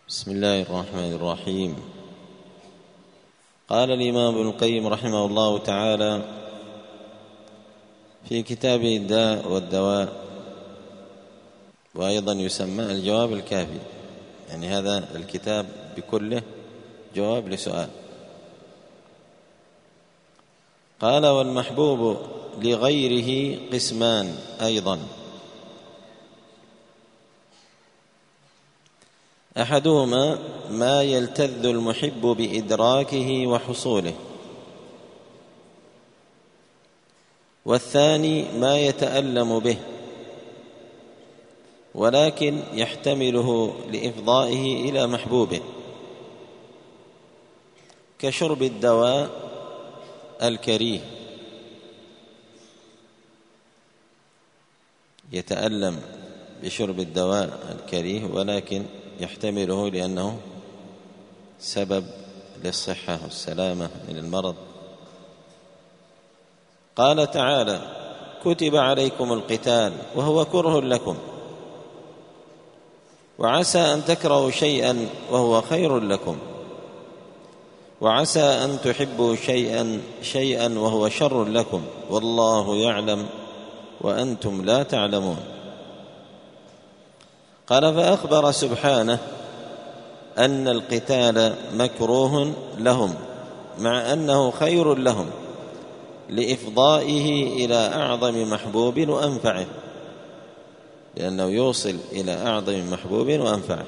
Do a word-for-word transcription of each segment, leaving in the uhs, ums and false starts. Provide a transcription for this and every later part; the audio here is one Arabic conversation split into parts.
بسم الله الرحمن الرحيم. قال الإمام ابن القيم رحمه الله تعالى في كتابه الداء والدواء، وأيضا يسمى الجواب الكافي، يعني هذا الكتاب بكله جواب لسؤال. قال: والمحبوب لغيره قسمان أيضا، أحدهما ما يلتذ المحب بإدراكه وحصوله، والثاني ما يتألم به ولكن يحتمله لإفضائه إلى محبوبه، كشرب الدواء الكريه، يتألم بشرب الدواء الكريه ولكن يحتمله لأنه سبب للصحة والسلامة من المرض. قال تعالى: كتب عليكم القتال وهو كره لكم، وعسى أن تكرهوا شيئا وهو خير لكم، وعسى أن تحبوا شيئا شيئا وهو شر لكم، والله يعلم وأنتم لا تعلمون. قال: فأخبر سبحانه أن القتال مكروه لهم مع أنه خير لهم لإفضائه إلى أعظم محبوب وأنفعه، لأنه يوصل إلى أعظم محبوب وأنفعه.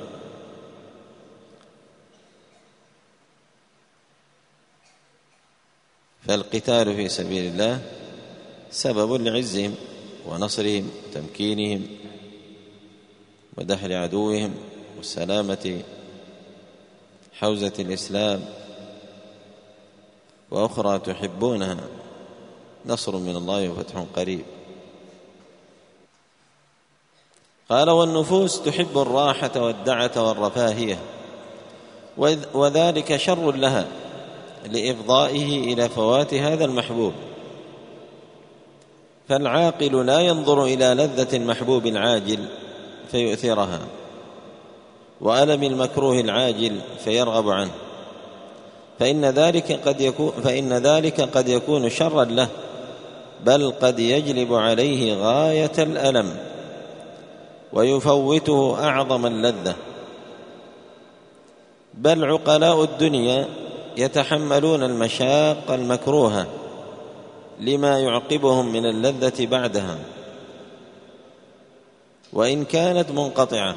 فالقتال في سبيل الله سبب لعزهم ونصرهم وتمكينهم ودحر عدوهم والسلامة حوزة الإسلام، وأخرى تحبونها نصر من الله وفتح قريب. قال: والنفوس تحب الراحة والدعة والرفاهية، وذلك شر لها لإفضائه إلى فوات هذا المحبوب. فالعاقل لا ينظر إلى لذة المحبوب العاجل فيؤثرها، وألم المكروه العاجل فيرغب عنه، فإن ذلك قد يكون فإن ذلك قد يكون شرا له، بل قد يجلب عليه غاية الألم ويفوته أعظم اللذة. بل عقلاء الدنيا يتحملون المشاق المكروهة لما يعقبهم من اللذة بعدها وإن كانت منقطعة.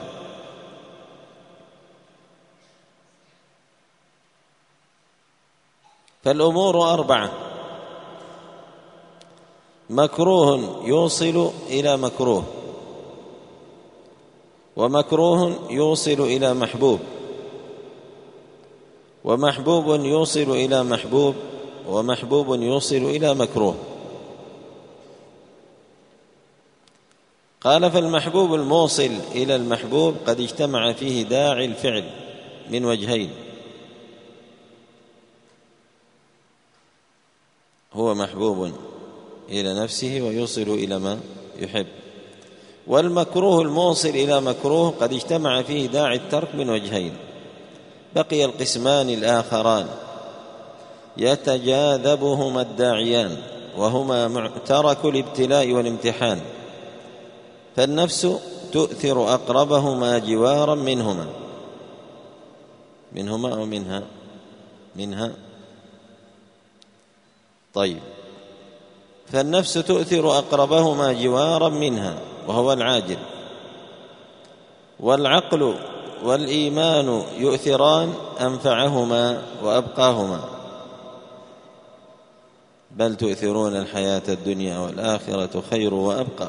فالأمور أربعة: مكروه يوصل إلى مكروه، ومكروه يوصل إلى محبوب، ومحبوب يوصل إلى محبوب، ومحبوب يوصل إلى مكروه. قال: فالمحبوب الموصل إلى المحبوب قد اجتمع فيه داعي الفعل من وجهين: هو محبوب إلى نفسه ويوصل إلى ما يحب. والمكروه الموصل إلى مكروه قد اجتمع فيه داعي الترك من وجهين. بقي القسمان الآخران يتجاذبهما الداعيان، وهما معترك الابتلاء والامتحان. فالنفس تؤثر أقربهما جوارا منهما منهما أو منها منها طيب فالنفس تؤثر أقربهما جوارا منها وهو العاجل، والعقل والإيمان يؤثران أنفعهما وأبقاهما، بل تؤثرون الحياة الدنيا والآخرة خير وأبقى.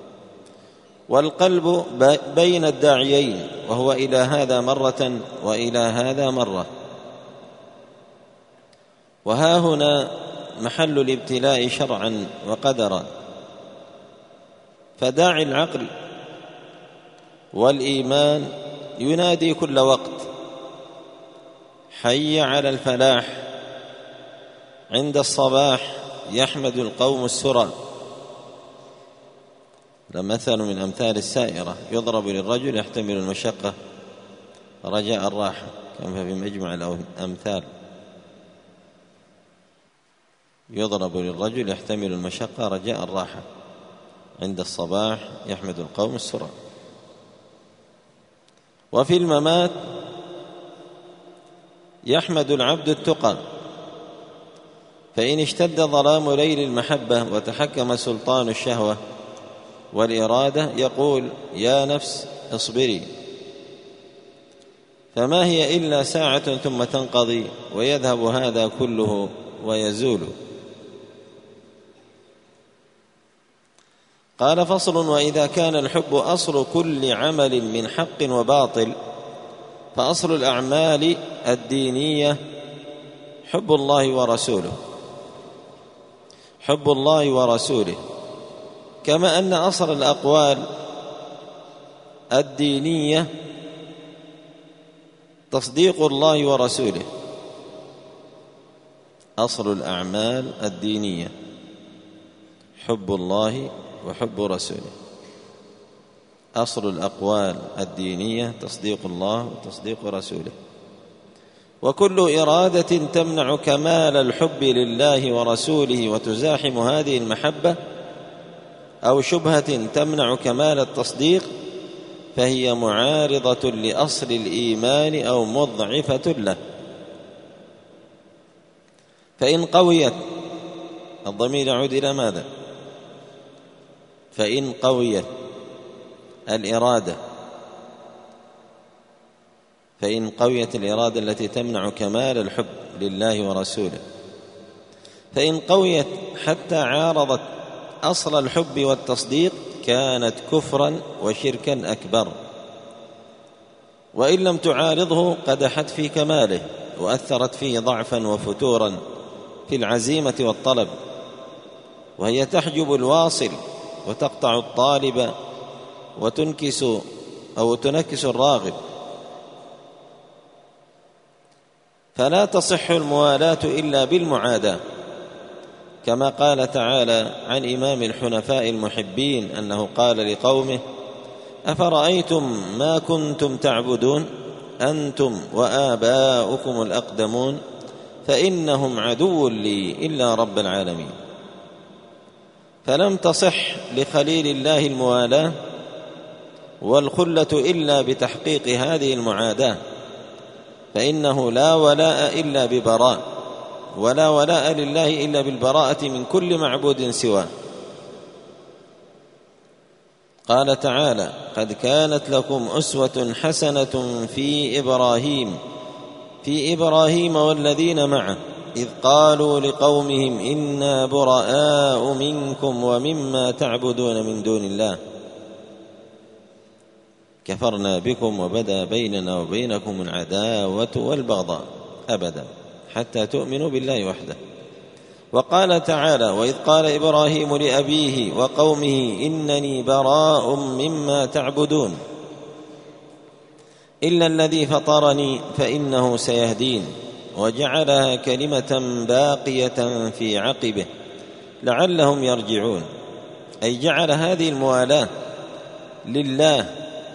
والقلب بين الداعيين، وهو إلى هذا مرة وإلى هذا مرة. وها هنا محل الابتلاء شرعا وقدرا. فداعي العقل والإيمان ينادي كل وقت: حي على الفلاح. عند الصباح يحمد القوم السرى، لمثل من أمثال السائرة يضرب للرجل يحتمل المشقة رجاء الراحة كما في مجمع الأمثال. يضرب للرجل يحتمل المشقة رجاء الراحة، عند الصباح يحمد القوم السرى. وفي الممات يحمد العبد التقى، فإن اشتد ظلام ليل المحبة وتحكم سلطان الشهوة والإرادة يقول يا نفس اصبري، فما هي إلا ساعة ثم تنقضي ويذهب هذا كله ويزول. قال فصل: وإذا كان الحب أصل كل عمل من حق وباطل، فأصل الأعمال الدينية حب الله ورسوله، حب الله ورسوله، كما أن أصل الأقوال الدينية تصديق الله ورسوله. أصل الأعمال الدينية حب الله وحب رسوله، أصل الأقوال الدينية تصديق الله وتصديق رسوله. وكل إرادة تمنع كمال الحب لله ورسوله وتزاحم هذه المحبة، أو شبهة تمنع كمال التصديق، فهي معارضة لأصل الإيمان أو مضعفة له. فإن قويت، الضمير يعود إلى ماذا؟ فإن قويت الإرادة، فإن قويت الإرادة التي تمنع كمال الحب لله ورسوله، فإن قويت حتى عارضت أصل الحب والتصديق كانت كفرا وشركا أكبر، وإن لم تعارضه قدحت في كماله وأثرت فيه ضعفا وفتورا في العزيمة والطلب، وهي تحجب الواصل وتقطع الطالب وتنكس أو تنكس الراغب. فلا تصح الموالاة إلا بالمعاداة، كما قال تعالى عن إمام الحنفاء المحبين أنه قال لقومه: أفرأيتم ما كنتم تعبدون أنتم وآباؤكم الأقدمون فإنهم عدو لي إلا رب العالمين. فلم تصح لخليل الله الموالاة والخلة إلا بتحقيق هذه المعاداة، فإنه لا ولاء إلا ببراء، ولا ولاء لله إلا بالبراءة من كل معبود سواه. قال تعالى: قد كانت لكم أسوة حسنة في إبراهيم في إبراهيم والذين معه إذ قالوا لقومهم إنا براء منكم ومما تعبدون من دون الله كفرنا بكم وبدا بيننا وبينكم العداوة والبغضاء أبدا حتى تؤمنوا بالله وحده. وقال تعالى: وإذ قال إبراهيم لأبيه وقومه إنني براء مما تعبدون إلا الذي فطرني فإنه سيهدين، وجعلها كلمة باقية في عقبه لعلهم يرجعون. أي جعل هذه الموالاة لله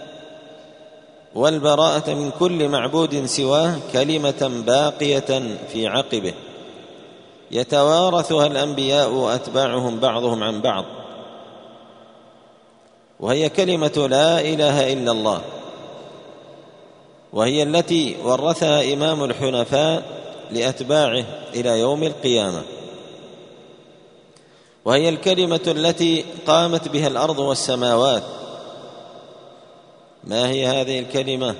والبراءة من كل معبود سواه كلمة باقية في عقبه يتوارثها الأنبياء وأتباعهم بعضهم عن بعض، وهي كلمة لا إله إلا الله، وهي التي ورثها إمام الحنفاء لأتباعه إلى يوم القيامة، وهي الكلمة التي قامت بها الأرض والسماوات. ما هي هذه الكلمة؟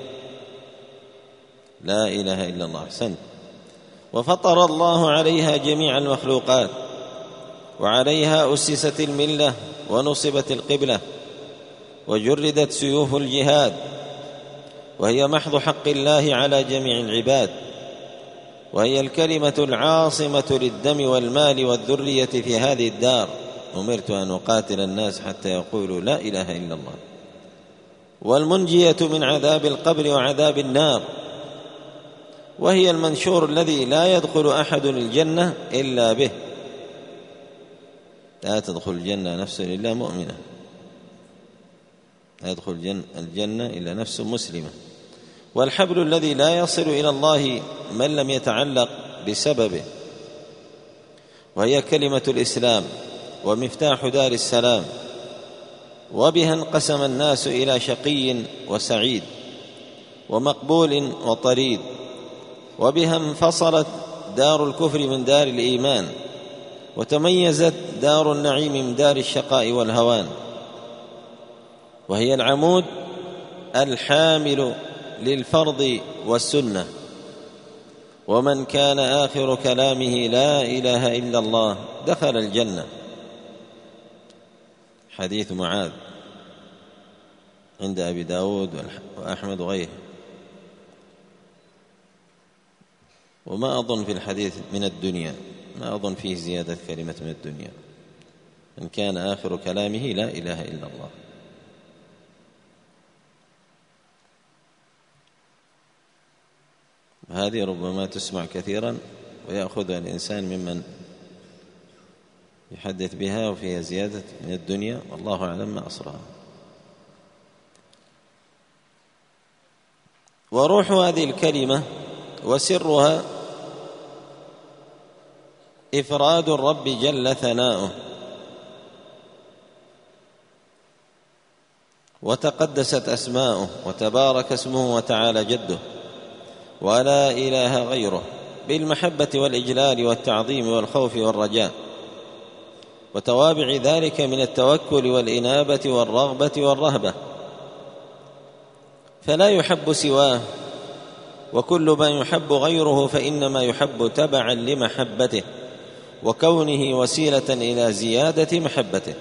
لا إله إلا الله. أحسنت. وفطر الله عليها جميع المخلوقات، وعليها أسست الملة ونصبت القبلة وجردت سيوف الجهاد، وهي محض حق الله على جميع العباد، وهي الكلمة العاصمة للدم والمال والذرية في هذه الدار. أمرت أن أقاتل الناس حتى يقولوا لا إله إلا الله، والمنجية من عذاب القبر وعذاب النار، وهي المنشور الذي لا يدخل أحد الجنة إلا به. لا تدخل الجنة نفس إلا مؤمنة، لا يدخل الجنة إلا نفس مسلمة. والحبل الذي لا يصل إلى الله من لم يتعلق بسببه، وهي كلمة الإسلام ومفتاح دار السلام، وبها انقسم الناس إلى شقي وسعيد ومقبول وطريد، وبها انفصلت دار الكفر من دار الإيمان، وتميزت دار النعيم من دار الشقاء والهوان، وهي العمود الحامل للفرض والسنة. ومن كان آخر كلامه لا إله إلا الله دخل الجنة. حديث معاذ عند أبي داود وأحمد وغيره. وما أظن في الحديث من الدنيا، ما أظن فيه زيادة كلمة من الدنيا. من كان آخر كلامه لا إله إلا الله. هذه ربما تسمع كثيرا ويأخذها الإنسان ممن يحدث بها وفيها زيادة من الدنيا، والله أعلم ما أصلها. وروح هذه الكلمة وسرها إفراد الرب جل ثناؤه، وتقدست أسماؤه، وتبارك اسمه وتعالى جده، ولا إله غيره، بالمحبة والإجلال والتعظيم والخوف والرجاء، وتوابع ذلك من التوكل والإنابة والرغبة والرهبة، فلا يحب سواه، وكل ما يحب غيره فإنما يحب تبعا لمحبته وكونه وسيلة إلى زيادة محبته.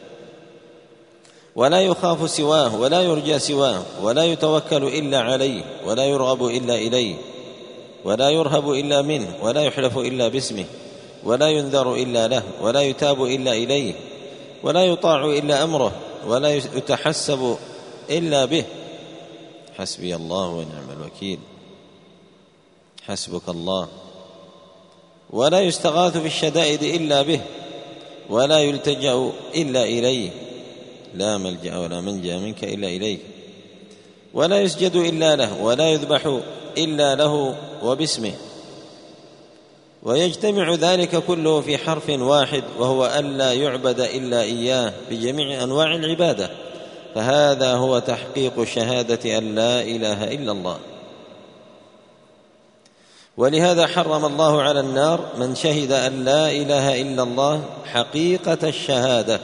ولا يخاف سواه، ولا يرجى سواه، ولا يتوكل إلا عليه، ولا يرغب إلا إليه، ولا يرهب إلا منه، ولا يحلف إلا باسمه، ولا ينذر إلا له، ولا يتاب إلا إليه، ولا يطاع إلا أمره، ولا يتحسب إلا به. حسبي الله ونعم الوكيل. حسبك الله. ولا يستغاث في الشدائد إلا به، ولا يلتجأ إلا إليه، لا ملجأ ولا منجأ منك إلا إليه، ولا يسجد إلا له، ولا يذبح إلا له وباسمه. ويجتمع ذلك كله في حرف واحد، وهو ألا يعبد إلا إياه بجميع أنواع العبادة. فهذا هو تحقيق شهادة أن لا إله إلا الله. ولهذا حرم الله على النار من شهد أن لا إله إلا الله حقيقة الشهادة.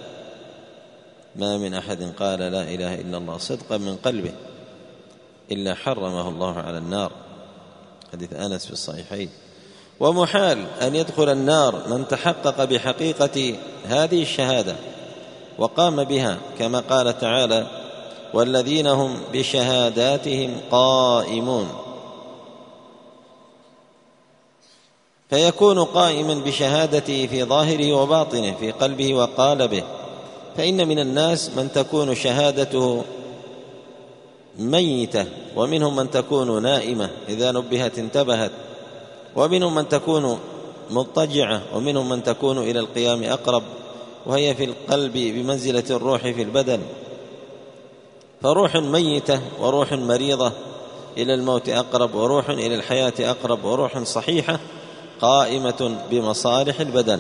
ما من أحد قال لا إله إلا الله صدقا من قلبه إلا حرمه الله على النار. حديث أنس في الصحيحين. ومحال أن يدخل النار من تحقق بحقيقة هذه الشهادة وقام بها، كما قال تعالى: والذين هم بشهاداتهم قائمون. فيكون قائما بشهادته في ظاهره وباطنه، في قلبه وقالبه. فإن من الناس من تكون شهادته ميتة، ومنهم من تكون نائمة إذا نبهت انتبهت، ومنهم من تكون مضطجعة، ومنهم من تكون إلى القيام أقرب، وهي في القلب بمنزلة الروح في البدن. فروح ميتة وروح مريضة إلى الموت أقرب، وروح إلى الحياة أقرب، وروح صحيحة قائمة بمصالح البدن.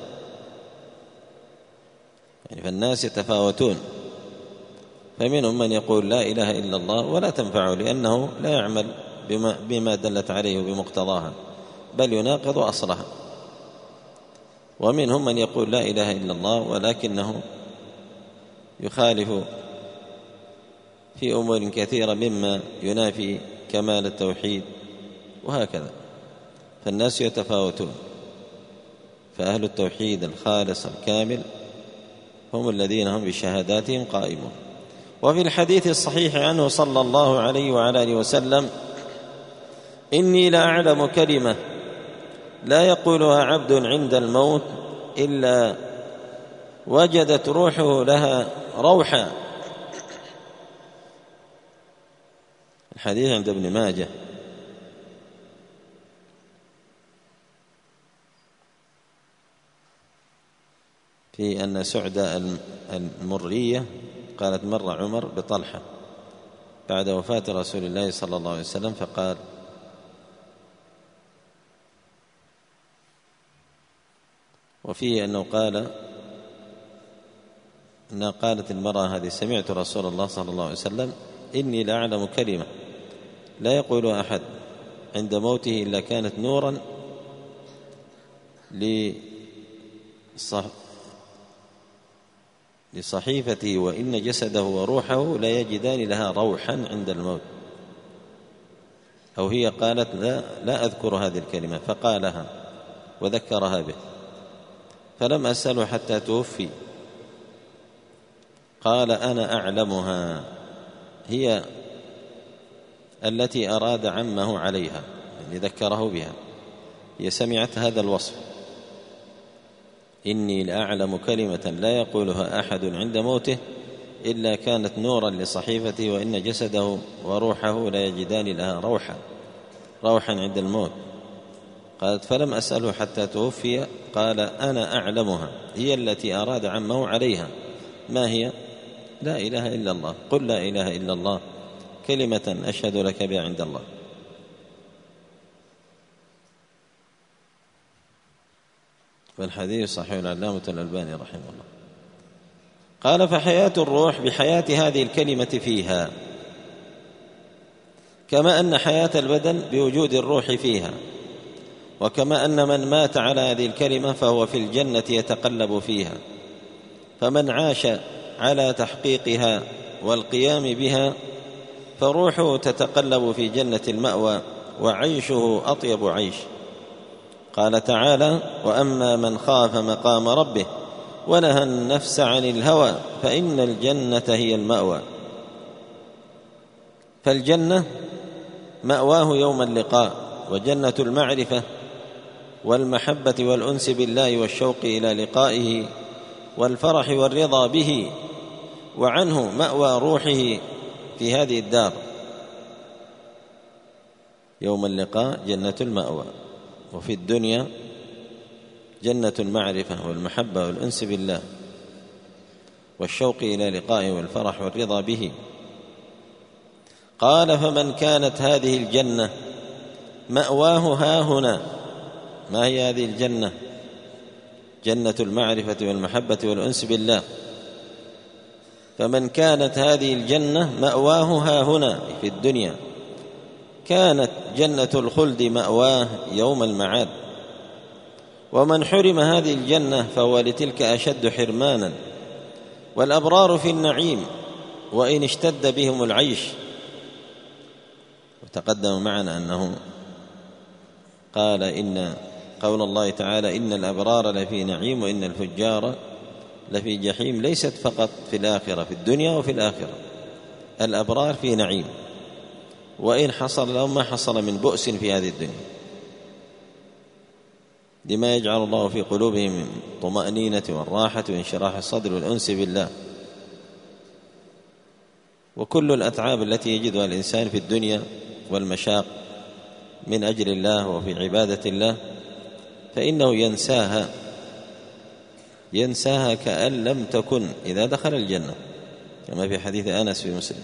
يعني فالناس يتفاوتون، فمنهم من يقول لا إله إلا الله ولا تنفعه لأنه لا يعمل بما, بما دلت عليه بمقتضاها، بل يناقض أصلها. ومنهم من يقول لا إله إلا الله ولكنه يخالف في أمور كثيرة مما ينافي كمال التوحيد، وهكذا. فالناس يتفاوتون، فأهل التوحيد الخالص الكامل هم الذين هم بشهاداتهم قائمون. وفي الحديث الصحيح عنه صلى الله عليه وعلى آله وسلم: إني لأعلم كلمة لا يقولها عبد عند الموت إلا وجدت روحه لها روحا. الحديث عند ابن ماجه. في أن سعدة المرية قالت: مر عمر بطلحة بعد وفاة رسول الله صلى الله عليه وسلم فقال: وفيه أنه قال أنها قالت المرأة هذه: سمعت رسول الله صلى الله عليه وسلم: إني لأعلم كلمة لا يقول أحد عند موته إلا كانت نورا لصحيفته وإن جسده وروحه لا يجدان لها روحا عند الموت. أو هي قالت: لا, لا أذكر هذه الكلمة، فقالها وذكرها به، فلم أسأله حتى توفي. قال: أنا أعلمها، هي التي أراد عمه عليها، يعني ذكره بها، هي سمعت هذا الوصف: إني لأعلم كلمة لا يقولها أحد عند موته إلا كانت نورا لصحيفته وإن جسده وروحه لا يجدان لها روحا روحا عند الموت. قالت: فلم أسأله حتى توفي. قال: أنا أعلمها، هي التي أراد عمه عليها. ما هي؟ لا إله إلا الله. قل لا إله إلا الله كلمة أشهد لك بها عند الله. والحديث صحيح العلامة الألباني رحمه الله. قال: فحياة الروح بحياة هذه الكلمة فيها، كما أن حياة البدن بوجود الروح فيها، وكما أن من مات على هذه الكلمة فهو في الجنة يتقلب فيها، فمن عاش على تحقيقها والقيام بها فروحه تتقلب في جنة المأوى وعيشه أطيب عيش. قال تعالى: وأما من خاف مقام ربه ونهى النفس عن الهوى فإن الجنة هي المأوى. فالجنة مأواه يوم اللقاء، وجنة المعرفة والمحبة والأنس بالله والشوق إلى لقائه والفرح والرضا به، وعنه مأوى روحه في هذه الدار. يوم اللقاء جنة المأوى، وفي الدنيا جنة المعرفة والمحبة والأنس بالله والشوق إلى لقائه والفرح والرضا به. قال: فمن كانت هذه الجنة مأواه هاهنا. ما هي هذه الجنة؟ جنة المعرفة والمحبة والأنس بالله. فمن كانت هذه الجنة مأواه هاهنا في الدنيا كانت جنة الخلد مأواه يوم المعاد. ومن حرم هذه الجنة فهو لتلك أشد حرمانا. والأبرار في النعيم وإن اشتد بهم العيش. وتقدم معنا أنه قال إن قول الله تعالى: إن الأبرار لفي نعيم وإن الفجار لفي جحيم، ليست فقط في الآخرة، في الدنيا وفي الآخرة. الأبرار في نعيم وإن حصل لهم ما حصل من بؤس في هذه الدنيا، لما يجعل الله في قلوبهم من طمأنينة والراحة وانشراح الصدر والأنس بالله. وكل الأتعاب التي يجدها الإنسان في الدنيا والمشاق من أجل الله وفي عبادة الله فإنه ينساها ينساها كأن لم تكن إذا دخل الجنة، كما في حديث أنس في مسلم: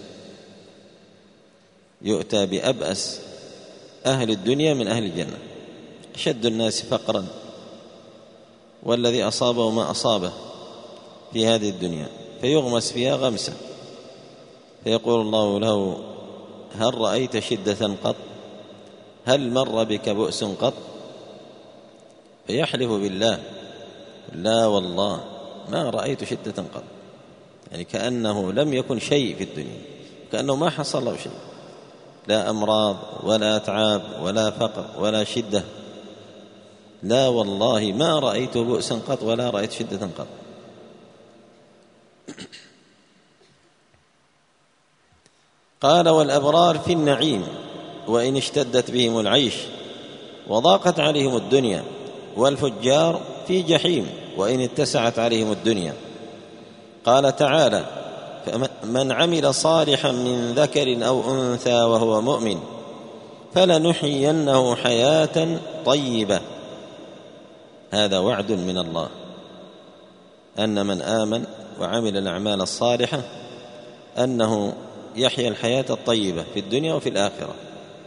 يؤتى بأبأس أهل الدنيا من أهل الجنة، أشد الناس فقرا والذي أصابه ما أصابه في هذه الدنيا، فيغمس فيها غمسة، فيقول الله له: هل رأيت شدة قط؟ هل مر بك بؤس قط؟ فيحلف بالله: لا والله ما رأيت شدة قط، يعني كأنه لم يكن شيء في الدنيا، كأنه ما حصل له شيء، لا أمراض ولا أتعاب ولا فقر ولا شدة. لا والله ما رأيت بؤسا قط ولا رأيت شدة قط. قال: والأبرار في النعيم وإن اشتدت بهم العيش وضاقت عليهم الدنيا، والفجار في جحيم وإن اتسعت عليهم الدنيا. قال تعالى: فمن عمل صالحا من ذكر أو أنثى وهو مؤمن فلنحيينه حياة طيبة. هذا وعد من الله أن من آمن وعمل الأعمال الصالحة أنه يحيا الحياة الطيبة في الدنيا وفي الآخرة.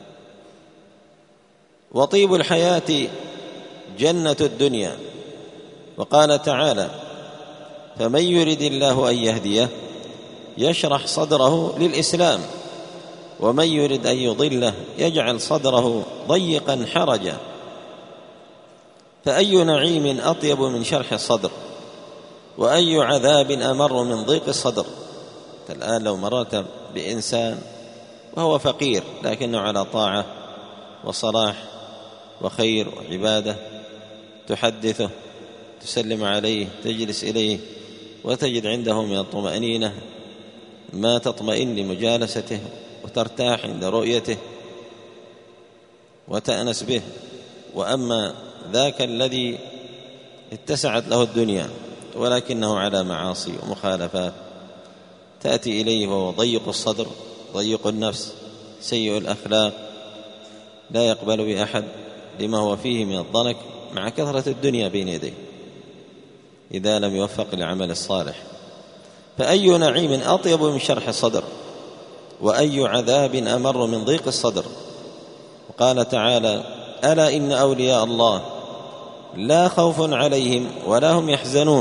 وطيب الحياة جنة الدنيا. وقال تعالى: فمن يرد الله أن يهديه يشرح صدره للإسلام ومن يرد أن يضله يجعل صدره ضيقا حرجا. فأي نعيم أطيب من شرح الصدر، وأي عذاب أمر من ضيق الصدر. الآن لو مررت بإنسان وهو فقير لكنه على طاعة وصلاح وخير وعبادة، تحدثه، تسلم عليه، تجلس إليه، وتجد عنده من الطمأنينة ما تطمئن لمجالسته وترتاح عند رؤيته وتأنس به. وأما ذاك الذي اتسعت له الدنيا ولكنه على معاصي ومخالفات، تأتي إليه وهو ضيق الصدر، ضيق النفس، سيء الأخلاق، لا يقبل بأحد لما هو فيه من الضنك مع كثرة الدنيا بين يديه إذا لم يوفق للعمل الصالح. فأي نعيم أطيب من شرح الصدر، وأي عذاب أمر من ضيق الصدر. وقال تعالى: ألا إن أولياء الله لا خوف عليهم ولا هم يحزنون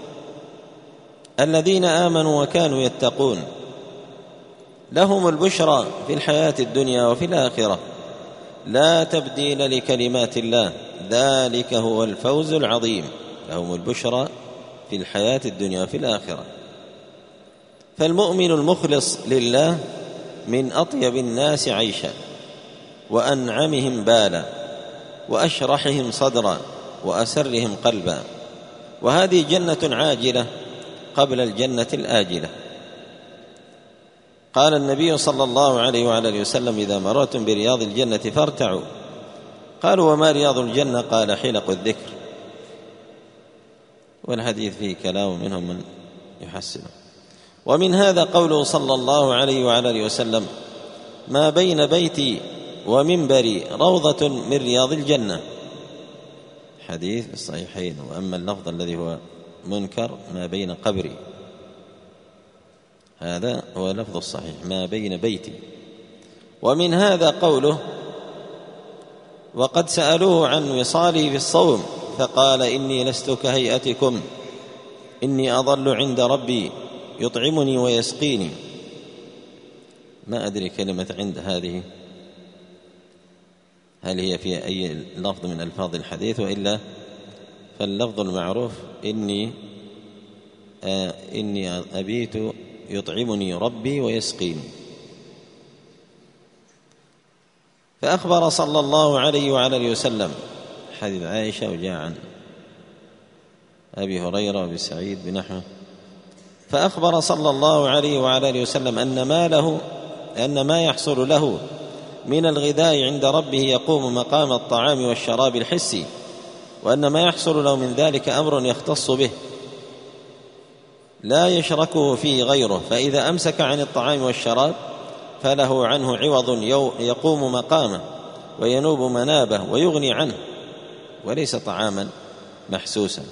الذين آمنوا وكانوا يتقون لهم البشرى في الحياة الدنيا وفي الآخرة لا تبديل لكلمات الله ذلك هو الفوز العظيم. لهم البشرى في الحياة الدنيا وفي الآخرة. فالمؤمن المخلص لله من أطيب الناس عيشا وأنعمهم بالا وأشرحهم صدرا وأسرهم قلبا. وهذه جنة عاجلة قبل الجنة الآجلة. قال النبي صلى الله عليه وعلى آله وسلم: إذا مررتم برياض الجنة فارتعوا. قالوا: وما رياض الجنة؟ قال: حلق الذكر. والحديث فيه كلام منهم من يحسنه. ومن هذا قوله صلى الله عليه وعلى آله وسلم: ما بين بيتي ومنبري روضة من رياض الجنة. حديث في الصحيحين. وأما اللفظ الذي هو منكر: ما بين قبري. هذا هو لفظ الصحيح: ما بين بيتي. ومن هذا قوله: وقد سألوه عن وصاله في الصوم فقال: إني لست كهيئتكم إني أظل عند ربي يطعمني ويسقيني. ما أدري كلمة عند هذه هل هي في أي لفظ من ألفاظ الحديث، وإلا فاللفظ المعروف: إني آه إني أبيت يطعمني ربي ويسقيني. فأخبر صلى الله عليه وعلى آله وسلم حديث عائشة وجاء عن أبي هريرة وأبي سعيد بنحوه. فأخبر صلى الله عليه وعلى آله وسلم أن ما له أن ما يحصل له من الغذاء عند ربه يقوم مقام الطعام والشراب الحسي، وأن ما يحصل له من ذلك أمر يختص به لا يشركه فيه غيره، فإذا أمسك عن الطعام والشراب فله عنه عوض يقوم مقامه وينوب منابه ويغني عنه، وليس طعاما محسوسا.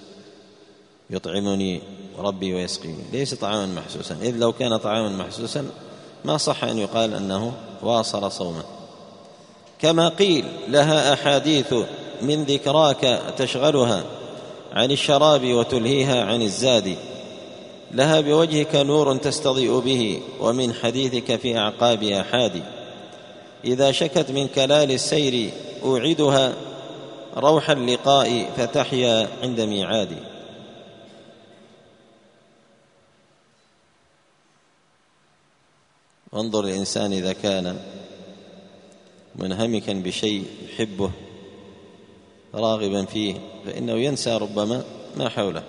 يطعمني ربي ويسقيني ليس طعاما محسوسا، إذ لو كان طعاما محسوسا ما صح أن يقال أنه واصل صومه. كما قيل: لها أحاديث من ذكراك تشغلها عن الشراب وتلهيها عن الزاد، لها بوجهك نور تستضيء به ومن حديثك في أعقابها حادي، إذا شكت من كلال السير أوعدها روح اللقاء فتحيا عند ميعادي. وانظر الإنسان إذا كان منهمكا بشيء يحبه راغبا فيه فإنه ينسى ربما ما حوله،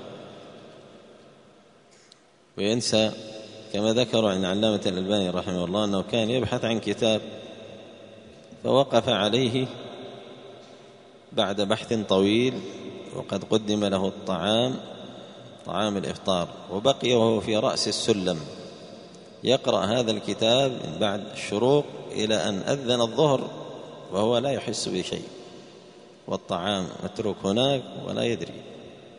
وينسى كما ذكر عن علامة الألباني رحمه الله أنه كان يبحث عن كتاب فوقف عليه بعد بحث طويل وقد قدم له الطعام طعام الإفطار، وبقي وهو في رأس السلم يقرأ هذا الكتاب من بعد الشروق إلى أن أذن الظهر وهو لا يحس بشيء، والطعام متروك هناك ولا يدري،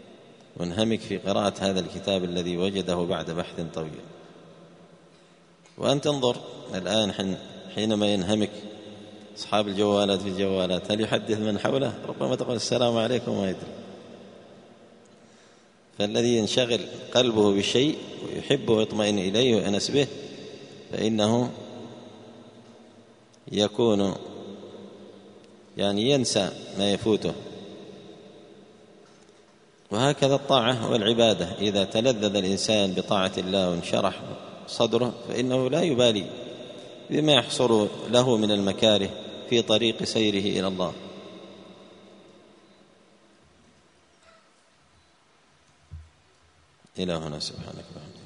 منهمك في قراءة هذا الكتاب الذي وجده بعد بحث طويل. وأنت انظر الآن حينما ينهمك أصحاب الجوالات في الجوالات، هل يحدث من حوله؟ ربما تقول السلام عليكم وما يدري. فالذي ينشغل قلبه بشيء ويحبه ويطمئن إليه ويأنس به فإنه يكون يعني ينسى ما يفوته. وهكذا الطاعة والعبادة، إذا تلذذ الإنسان بطاعة الله وانشرح صدره فإنه لا يبالي بما يحصل له من المكاره في طريق سيره إلى الله. إلى هنا، سبحانك اللهم.